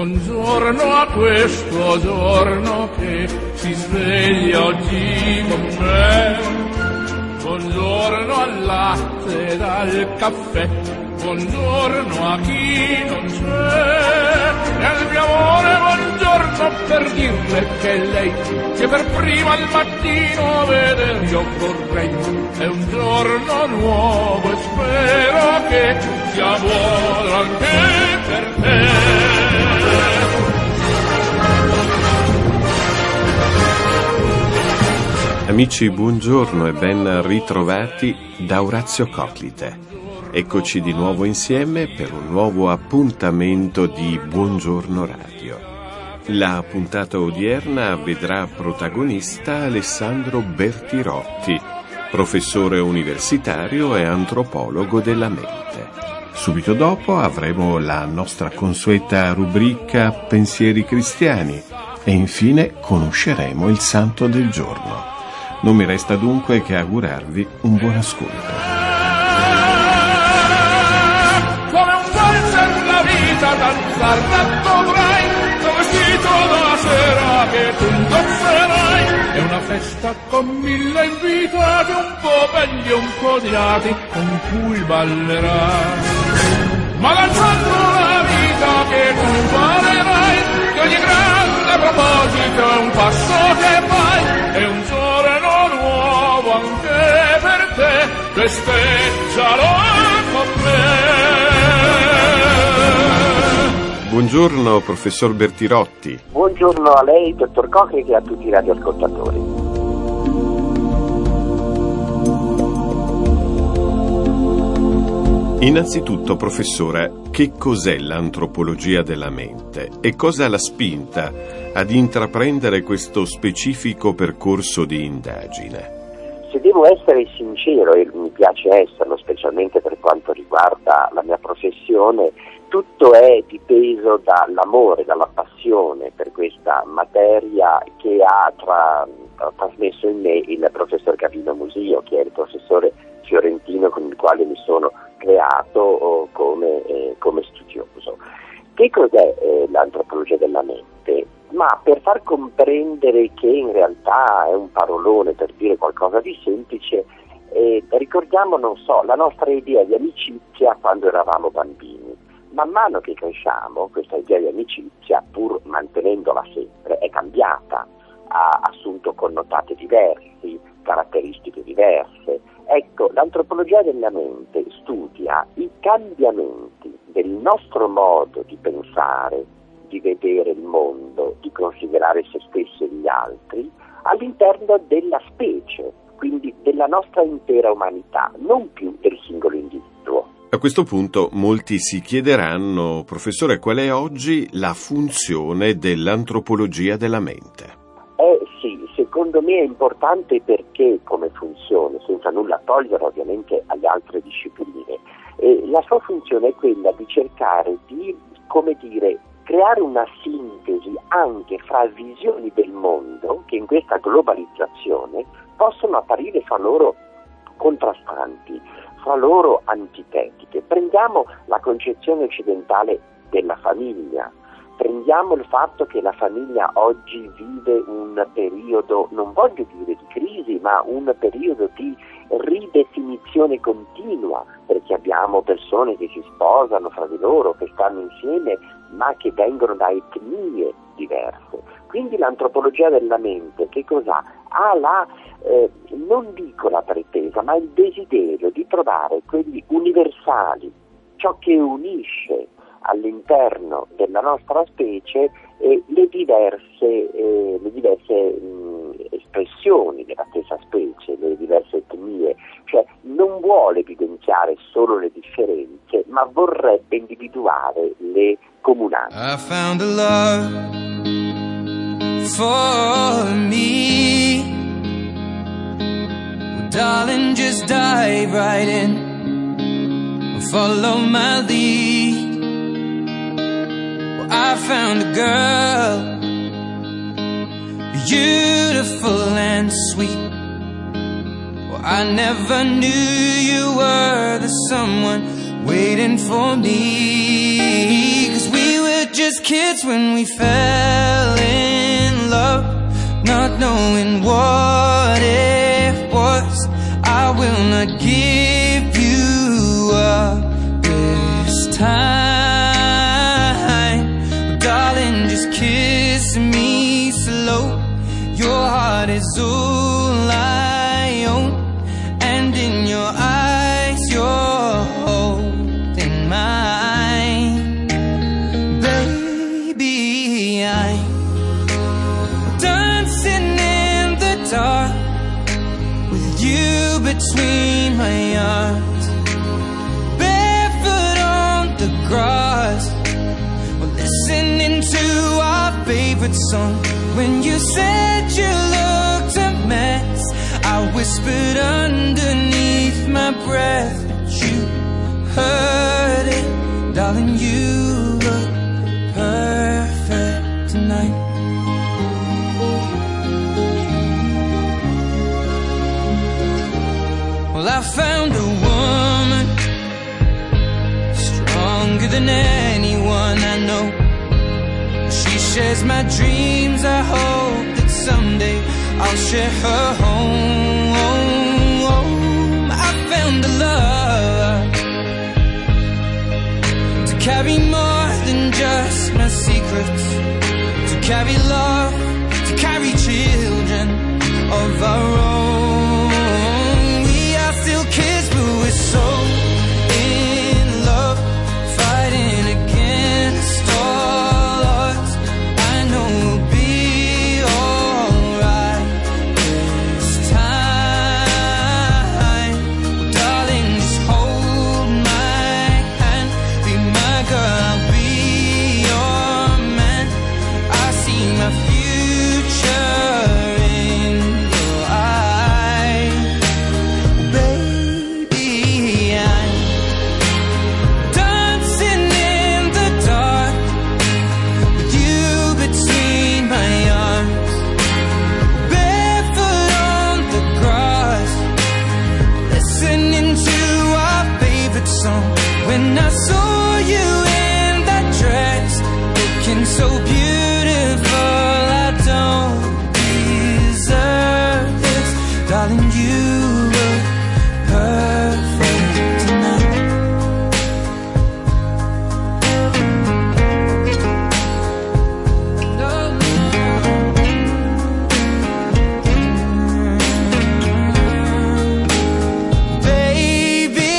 Buongiorno a questo giorno che si sveglia oggi con me. Buongiorno al latte ed al caffè. Buongiorno a chi non c'è. E al mio amore buongiorno per dirle che lei che per prima al mattino vedere io vorrei. È un giorno nuovo e spero che sia buono anche per te. Amici, buongiorno e ben ritrovati da Orazio Coclite. Eccoci di nuovo insieme per un nuovo appuntamento di Buongiorno Radio. La puntata odierna vedrà protagonista Alessandro Bertirotti, professore universitario e antropologo della mente. Subito dopo avremo la nostra consueta rubrica Pensieri cristiani e infine conosceremo il santo del giorno. Non mi resta dunque che augurarvi un buon ascolto. Come un valzer la vita danzar dovrai, tuo vestito da sera che tu indosserai. È una festa con 1000 invitati, un po' belli e un po' odiati, con cui ballerai. Ma danzando la vita che tu imparerai, che ogni grande proposito è un passo che fai, è un giorno nuovo anche per te, festeggialo con me. Buongiorno professor Bertirotti. Buongiorno a lei, dottor Coclite, e a tutti i radioascoltatori. Innanzitutto, professore, che cos'è l'antropologia della mente e cosa l'ha spinta ad intraprendere questo specifico percorso di indagine? Se devo essere sincero, e mi piace esserlo, specialmente per quanto riguarda la mia professione, tutto è dipeso dall'amore, dalla passione per questa materia che ha trasmesso in me il professor Gavino Musio, che è il professore fiorentino con il quale mi sono creato come studioso. Che cos'è l'antropologia della mente? Ma per far comprendere che in realtà è un parolone per dire qualcosa di semplice, ricordiamo, la nostra idea di amicizia quando eravamo bambini. Man mano che cresciamo, questa idea di amicizia, pur mantenendola sempre, è cambiata, ha assunto connotati diversi, caratteristiche diverse. Ecco, l'antropologia della mente studia i cambiamenti del nostro modo di pensare, di vedere il mondo, di considerare se stessi e gli altri, all'interno della specie, quindi della nostra intera umanità, non più del singolo individuo. A questo punto molti si chiederanno, professore, qual è oggi la funzione dell'antropologia della mente? Sì, secondo me è importante perché come funzione, senza nulla togliere ovviamente alle altre discipline, la sua funzione è quella di cercare di, creare una sintesi anche fra visioni del mondo che in questa globalizzazione possono apparire fra loro contrastanti, fra loro antitetiche. Prendiamo la concezione occidentale della famiglia. Prendiamo il fatto che la famiglia oggi vive un periodo, non voglio dire di crisi, ma un periodo di ridefinizione continua, perché abbiamo persone che si sposano fra di loro, che stanno insieme, ma che vengono da etnie diverse. Quindi l'antropologia della mente che cos'ha? Ha non dico la pretesa, ma il desiderio di trovare quelli universali, ciò che unisce all'interno della nostra specie le diverse espressioni della stessa specie, le diverse etnie, cioè non vuole evidenziare solo le differenze, ma vorrebbe individuare le comunanze. I found a love for me, well, darling, just dive right in, follow my lead. I found a girl, beautiful and sweet. Well, I never knew you were the someone waiting for me, 'cause we were just just kids when we fell in love, not knowing what it was. I will not give you up this time, but darling, just kiss me slow. Your heart is all I own, and in your eyes you're holding mine. Baby, I'm dancing in the dark with you between my arms, barefoot on the grass, we're listening to our favorite song. When you said you looked a mess, I whispered underneath my breath, but you heard it. Darling, you look perfect tonight. Well, I found a woman stronger than anyone I know. She shares my dreams. I hope that someday I'll share her home. I found a love to carry more than just my secrets, to carry love, to carry children of our own. We are still kids, but we're so in love, fighting against all odds. I know we'll be alright this time. Darling, just hold my hand, be my girl, I'll be your man. I see my future in your eyes. Baby, I'm dancing in the dark with you between my arms, barefoot on the grass, listening to our favorite song. When I saw you in that dress, looking so beautiful, I don't deserve this. Darling, you look perfect tonight. Baby,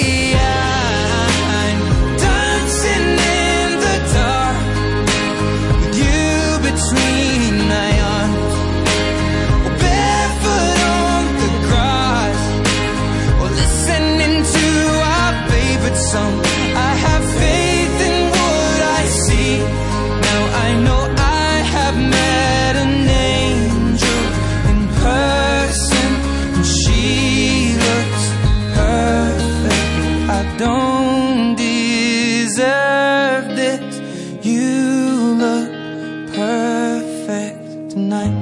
I'm dancing in the dark with you between my arms, barefoot on the grass, or listening to our favorite song. I have faith in what I see. Now I know I have met an angel in person, and she looks perfect. I don't deserve this. You look perfect tonight.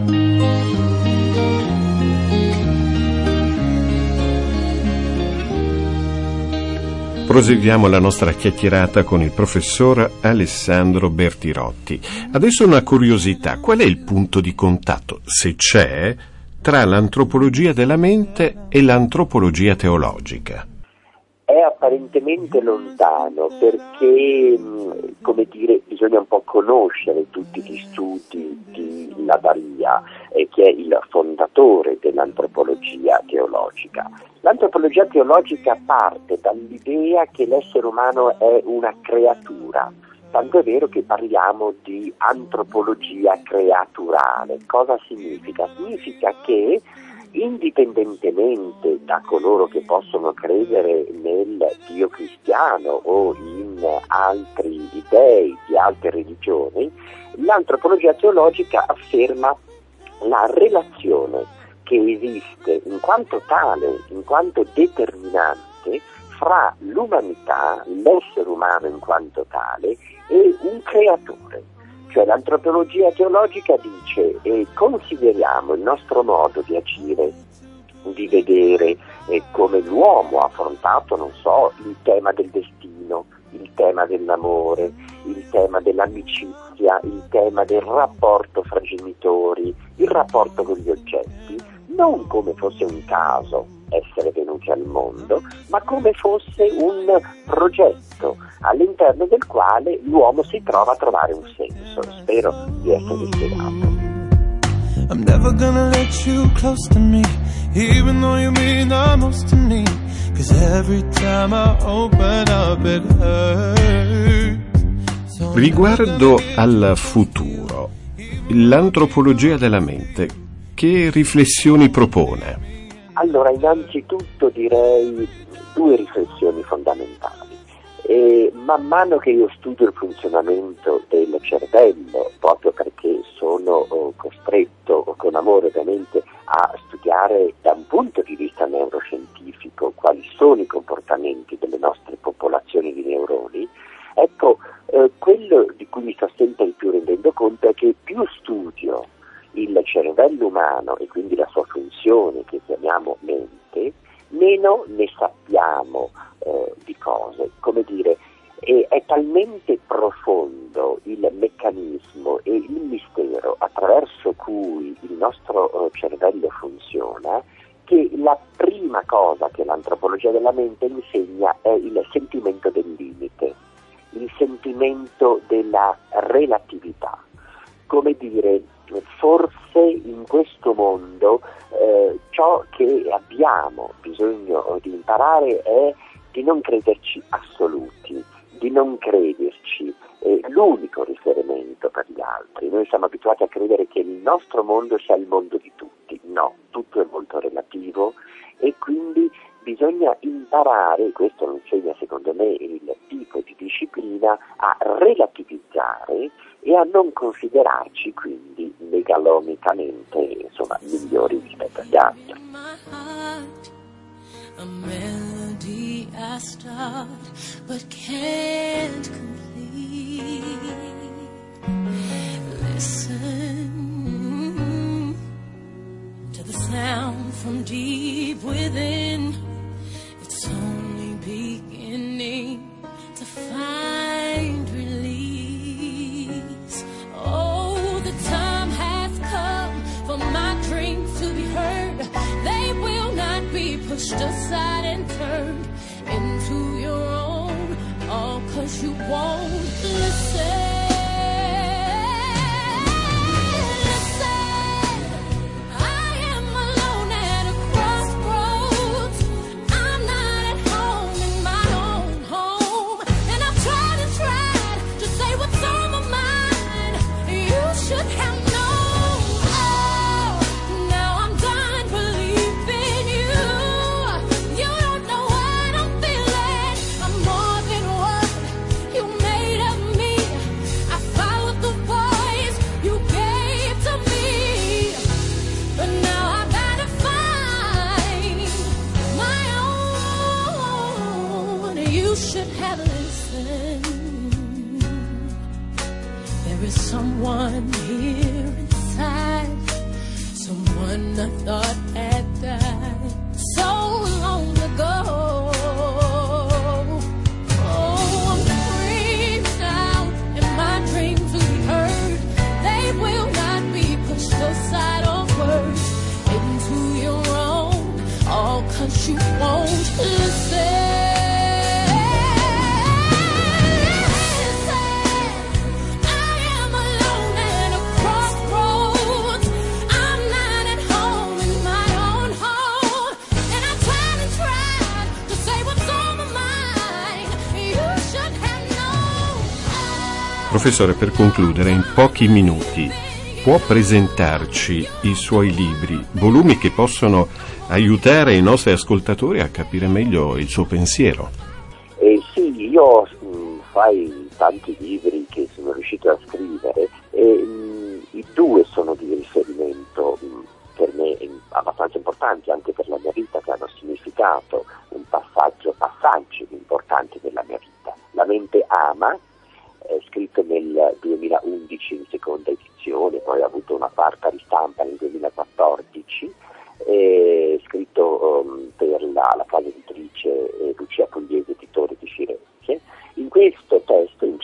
Proseguiamo la nostra chiacchierata con il professor Alessandro Bertirotti. Adesso una curiosità: qual è il punto di contatto, se c'è, tra l'antropologia della mente e l'antropologia teologica? È apparentemente lontano perché, come dire, bisogna un po' conoscere tutti gli studi di Lavaria, che è il fondatore dell'antropologia teologica. L'antropologia teologica parte dall'idea che l'essere umano è una creatura, tanto è vero che parliamo di antropologia creaturale. Cosa significa? Significa che indipendentemente da coloro che possono credere nel Dio cristiano o in altri dei di altre religioni, l'antropologia teologica afferma la relazione che esiste in quanto tale, in quanto determinante, fra l'umanità, l'essere umano in quanto tale, e un creatore. Cioè l'antropologia teologica dice: consideriamo il nostro modo di agire, di vedere come l'uomo ha affrontato, non so, il tema del destino, il tema dell'amore, il tema dell'amicizia, il tema del rapporto fra genitori, il rapporto con gli oggetti, non come fosse un caso essere venuti al mondo, ma come fosse un progetto all'interno del quale l'uomo si trova a trovare un senso. Spero di essermi spiegato. I'm never gonna let you close to me, even though you mean the most to me, 'cause every time I open up it hurts. Riguardo al futuro, l'antropologia della mente, che riflessioni propone? Allora, innanzitutto direi 2 riflessioni fondamentali. E man mano che io studio il funzionamento del cervello, proprio perché sono costretto, con amore ovviamente, a studiare da un punto di vista neuroscientifico quali sono i comportamenti delle nostre popolazioni di neuroni, ecco, quello di cui mi sto sempre di più rendendo conto è che più studio il cervello umano e quindi la sua funzione che chiamiamo mente, meno ne sappiamo di cose. Come dire, è talmente profondo il meccanismo e il mistero attraverso cui il nostro cervello funziona, che la prima cosa che l'antropologia della mente insegna è il sentimento del limite, il sentimento della relatività. Come dire, forse in questo mondo ciò che abbiamo bisogno di imparare è di non crederci assoluti, di non crederci l'unico riferimento per gli altri. Noi siamo abituati a credere che il nostro mondo sia il mondo di tutti. No, tutto è molto relativo e quindi bisogna imparare, questo lo insegna secondo me il tipo di disciplina, a relativizzare e a non considerarci quindi megalonicamente, insomma, migliori rispetto agli altri. A melody I start but can't complete. Listen to the sound from deep within. It's only beginning to find release. Oh, the time has come for my dreams to be heard. They will not be pushed aside and turned into your own, all 'cause you won't listen. Someone here inside, someone I thought had died so long ago. Oh, I'm free now, and my dreams will be heard. They will not be pushed aside or words into your own, all 'cause you won't listen. Professore, per concludere, in pochi minuti, può presentarci i suoi libri, volumi che possono aiutare i nostri ascoltatori a capire meglio il suo pensiero? Sì, io fai tanti libri che sono riuscito a scrivere e i 2 sono di riferimento per me abbastanza importanti anche per la mia vita, che hanno significato passaggi importanti della mia vita. La mente ama, scritto nel 2011 in seconda edizione, poi ha avuto una quarta ristampa nel 2014, scritto per la casa editrice Lucia Pugliese, editore di Firenze. In questo testo, in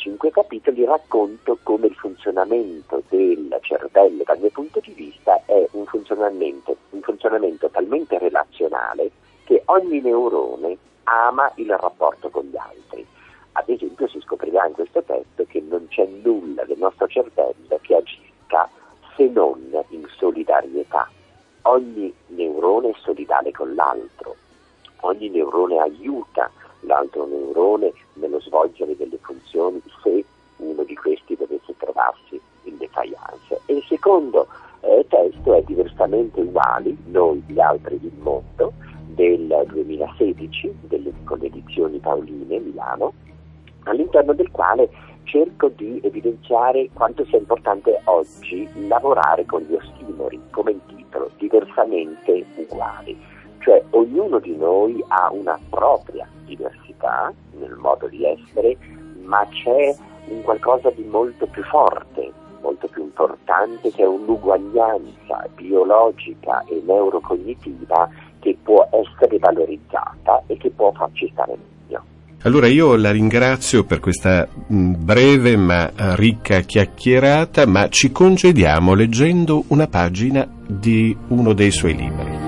5 capitoli racconto come il funzionamento del cervello, dal mio punto di vista, è un funzionamento talmente relazionale che ogni neurone ama il rapporto con gli altri. Ad esempio si scoprirà in questo testo che non c'è nulla del nostro cervello che agisca se non in solidarietà. Ogni neurone è solidale con l'altro, ogni neurone aiuta l'altro neurone nello svolgere delle funzioni se uno di questi dovesse trovarsi in defiance. E il secondo testo è Diversamente uguali, noi gli altri il mondo, del 2016, con le edizioni Paoline Milano, all'interno del quale cerco di evidenziare quanto sia importante oggi lavorare con gli ossimori, come il titolo, Diversamente uguali. Cioè ognuno di noi ha una propria diversità nel modo di essere, ma c'è un qualcosa di molto più forte, molto più importante, che è un'uguaglianza biologica e neurocognitiva che può essere valorizzata e che può farci stare meglio. Allora io la ringrazio per questa breve ma ricca chiacchierata, ma ci congediamo leggendo una pagina di uno dei suoi libri.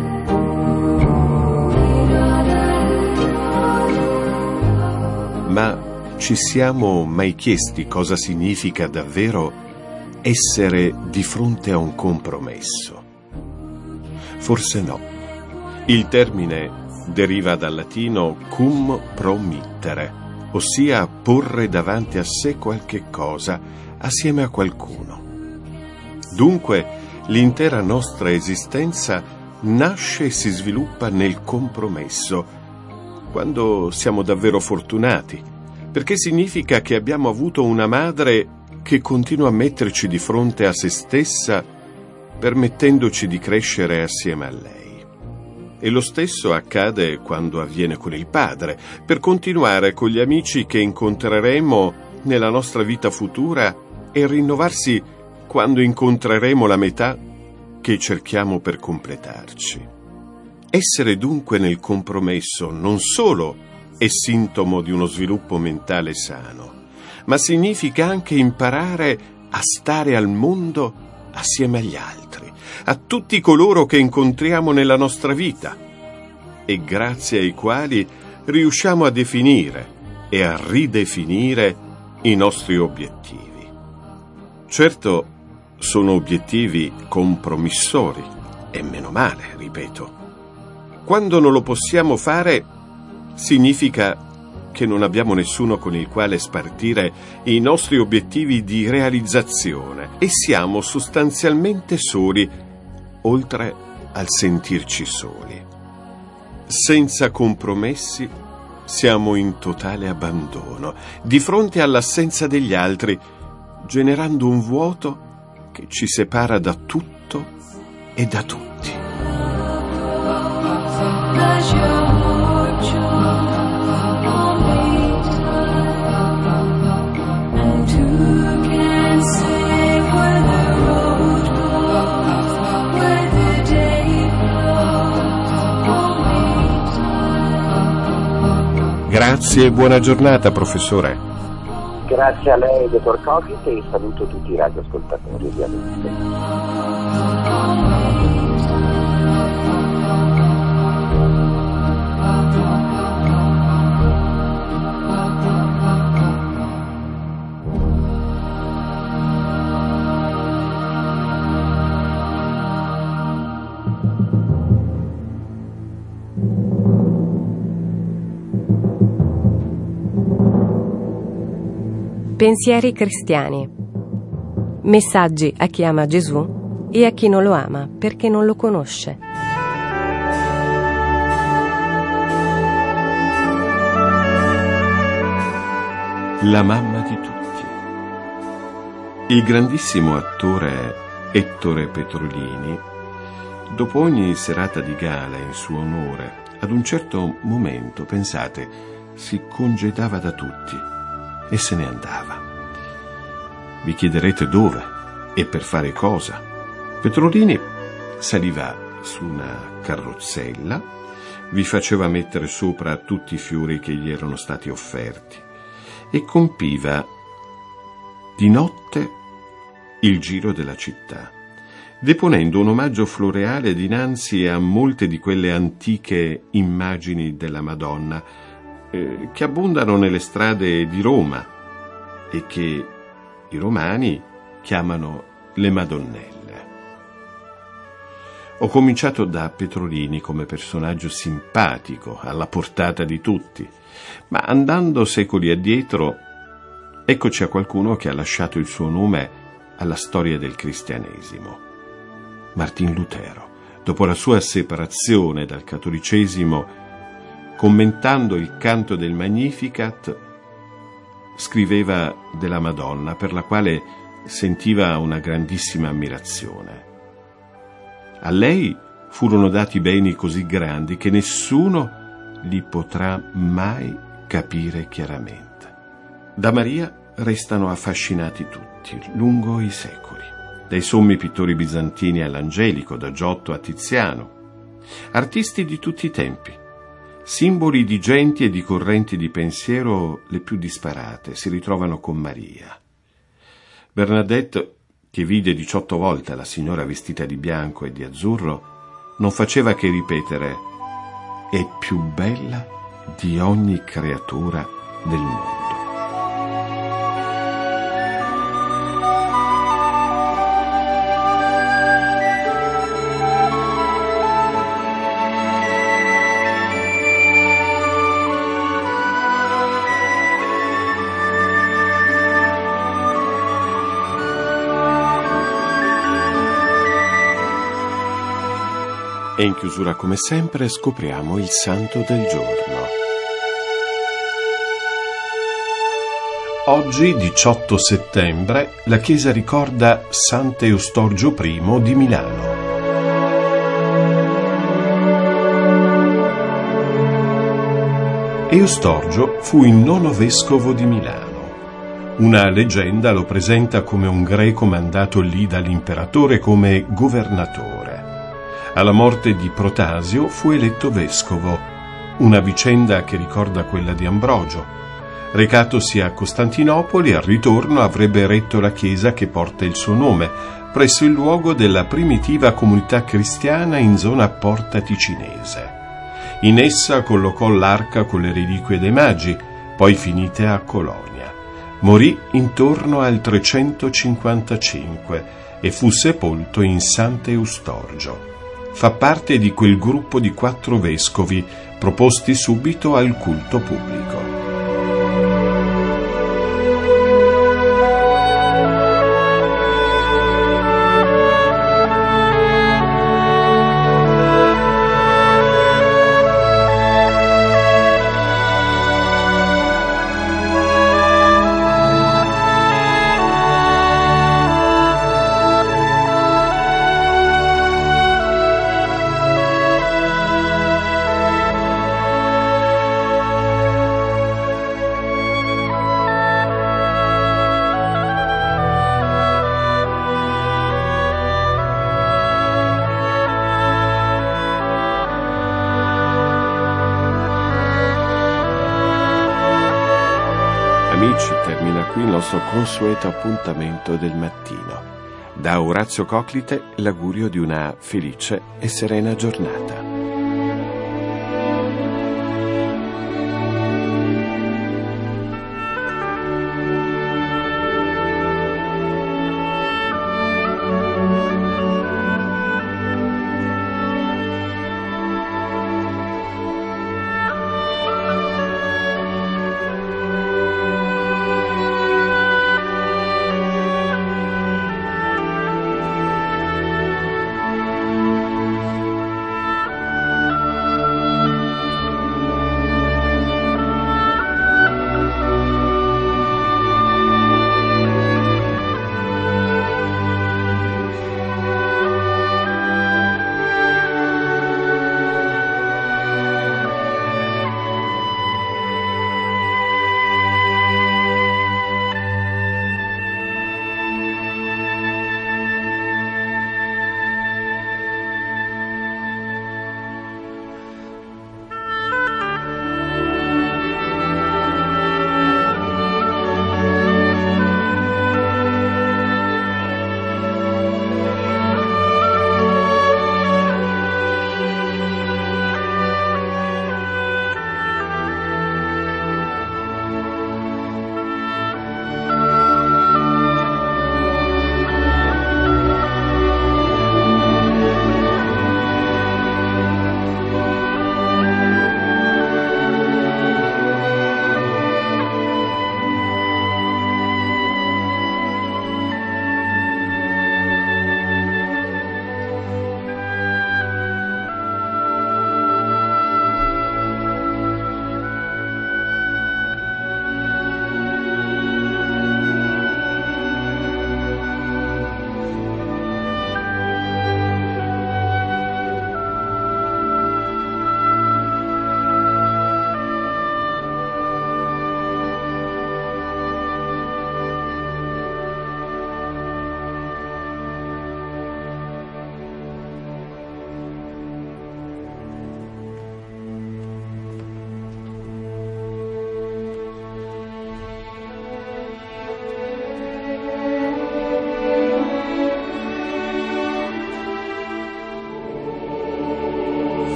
Ma ci siamo mai chiesti cosa significa davvero essere di fronte a un compromesso? Forse no. Il termine deriva dal latino cum promittere, ossia porre davanti a sé qualche cosa assieme a qualcuno. Dunque, l'intera nostra esistenza nasce e si sviluppa nel compromesso, quando siamo davvero fortunati, perché significa che abbiamo avuto una madre che continua a metterci di fronte a se stessa, permettendoci di crescere assieme a lei. E lo stesso accade quando avviene con il padre, per continuare con gli amici che incontreremo nella nostra vita futura e rinnovarsi quando incontreremo la metà che cerchiamo per completarci. Essere dunque nel compromesso non solo è sintomo di uno sviluppo mentale sano, ma significa anche imparare a stare al mondo assieme agli altri, a tutti coloro che incontriamo nella nostra vita e grazie ai quali riusciamo a definire e a ridefinire i nostri obiettivi. Certo, sono obiettivi compromissori e meno male, ripeto. Quando non lo possiamo fare, significa che non abbiamo nessuno con il quale spartire i nostri obiettivi di realizzazione e siamo sostanzialmente soli, oltre al sentirci soli. Senza compromessi siamo in totale abbandono, di fronte all'assenza degli altri, generando un vuoto che ci separa da tutto e da tutti. Grazie e buona giornata, professore. Grazie a lei, dottor Coglite, e saluto tutti i radioascoltatori, ovviamente. Pensieri cristiani. Messaggi a chi ama Gesù e a chi non lo ama perché non lo conosce. La mamma di tutti. Il grandissimo attore Ettore Petrolini, dopo ogni serata di gala in suo onore, ad un certo momento, pensate, si congedava da tutti e se ne andava. Vi chiederete dove e per fare cosa. Petrolini saliva su una carrozzella, vi faceva mettere sopra tutti i fiori che gli erano stati offerti e compiva di notte il giro della città, deponendo un omaggio floreale dinanzi a molte di quelle antiche immagini della Madonna che abbondano nelle strade di Roma e che i romani chiamano le Madonnelle. Ho cominciato da Petrolini come personaggio simpatico, alla portata di tutti, ma andando secoli addietro, eccoci a qualcuno che ha lasciato il suo nome alla storia del cristianesimo. Martin Lutero, dopo la sua separazione dal cattolicesimo, commentando il canto del Magnificat, scriveva della Madonna, per la quale sentiva una grandissima ammirazione. A lei furono dati beni così grandi che nessuno li potrà mai capire chiaramente. Da Maria restano affascinati tutti, lungo i secoli, dai sommi pittori bizantini all'Angelico, da Giotto a Tiziano, artisti di tutti i tempi, simboli di genti e di correnti di pensiero le più disparate, si ritrovano con Maria. Bernadette, che vide 18 volte la signora vestita di bianco e di azzurro, non faceva che ripetere: è più bella di ogni creatura del mondo. E in chiusura, come sempre, scopriamo il santo del giorno. Oggi, 18 settembre, la Chiesa ricorda Sant'Eustorgio I di Milano. Eustorgio fu il 9° vescovo di Milano. Una leggenda lo presenta come un greco mandato lì dall'imperatore come governatore. Alla morte di Protasio fu eletto vescovo, una vicenda che ricorda quella di Ambrogio. Recatosi a Costantinopoli, al ritorno avrebbe retto la chiesa che porta il suo nome, presso il luogo della primitiva comunità cristiana in zona Porta Ticinese. In essa collocò l'arca con le reliquie dei Magi, poi finite a Colonia. Morì intorno al 355 e fu sepolto in Sant'Eustorgio. Fa parte di quel gruppo di 4 vescovi proposti subito al culto pubblico. Amici, termina qui il nostro consueto appuntamento del mattino. Da Orazio Coclite l'augurio di una felice e serena giornata.